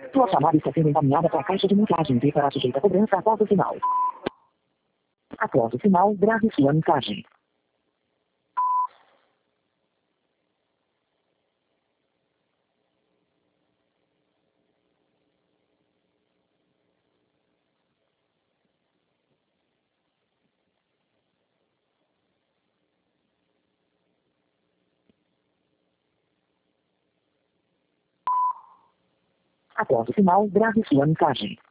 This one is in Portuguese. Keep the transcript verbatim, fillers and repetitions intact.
Sua chamada está sendo encaminhada para a caixa de mensagens e será sujeita a cobrança após o sinal. Após o sinal, grave sua mensagem. Após o sinal, grave sua mensagem.